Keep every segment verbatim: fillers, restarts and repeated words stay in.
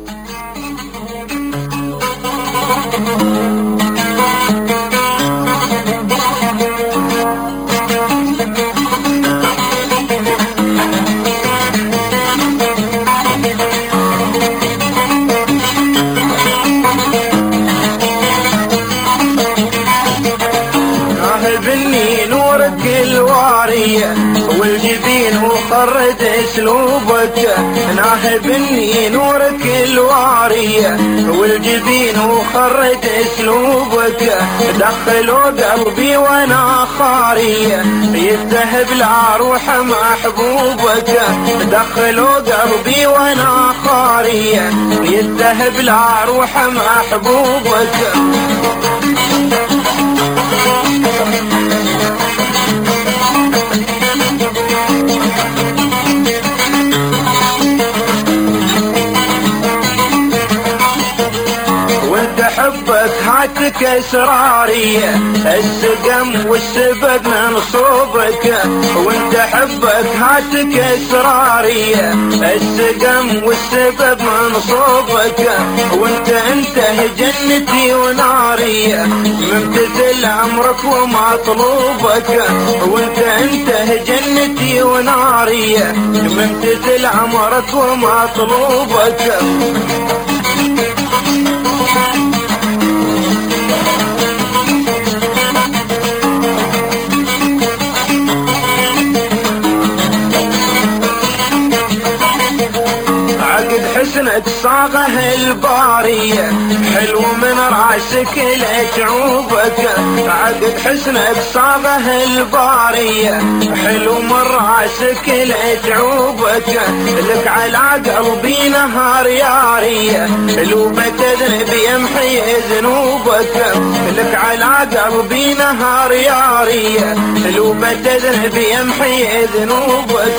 ناهبني نورك الوارية والجبين وخرد اسلوبك، ناهبني نورك الوارية والجبين وخرد اسلوبك، دخلوا قلبي وانا خارية يذهب لا روح محبوبك، دخلوا قلبي وانا خارية يذهب لا روح محبوبك. حبك هاتك اسرارية السقم والسبب من صوبك، وانت حبك هاتك اسرارية السقم والسبب من صوبك، وانت انت جنتي ونارية ممتثل امرك ومطلوبك، وانت انت جنتي ونارية ممتثل امرك ومطلوبك. حسنك صاغه البارية حلو من راسك لجعوبك، عقد حسنك صاغه البارية حلو من راسك لجعوبك، لك على قلبي نهار يارية لو بتذنب يمحي ذنوبك، لك على قلبي نهار يارية لو بتذنب يمحي ذنوبك.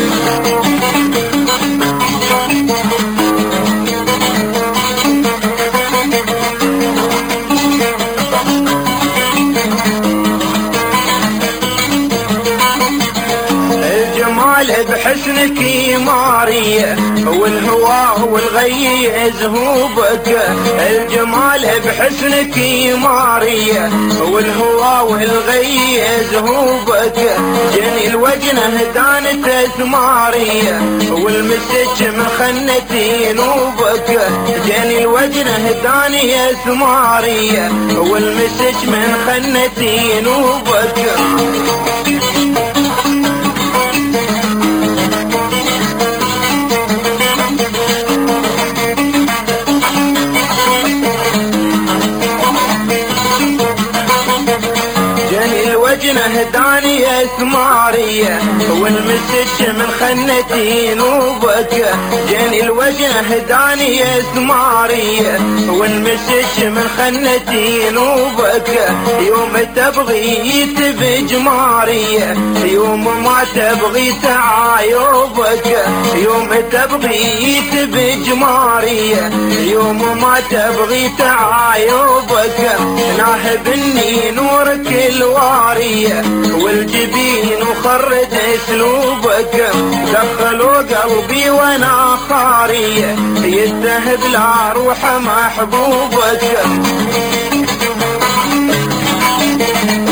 بحسنك مارية والهوى والغي يذهبك، الجمال بحسنك مارية والهوى والغي يذهبك، جني الوجنه دانت ثمارية والمسج من خنتي نوبك، جني الوجنه داني ثمارية والمسج من خنتي نوبك. وجنه دانية ثمارية والمسج من خنتي نوبك، جاني الوجنه دانية ثمارية والمسج من خنتي نوبك، يوم تبغي تبج مارية يوم ما تبغي تعايوبك، يوم تبغي تبج مارية يوم ما تبغي تعايوبك، ناهبني نورك الوارية والجبين وخرد اسلوبك، دخلوا قلبي وانا خارية يذهب لا روح محبوبك.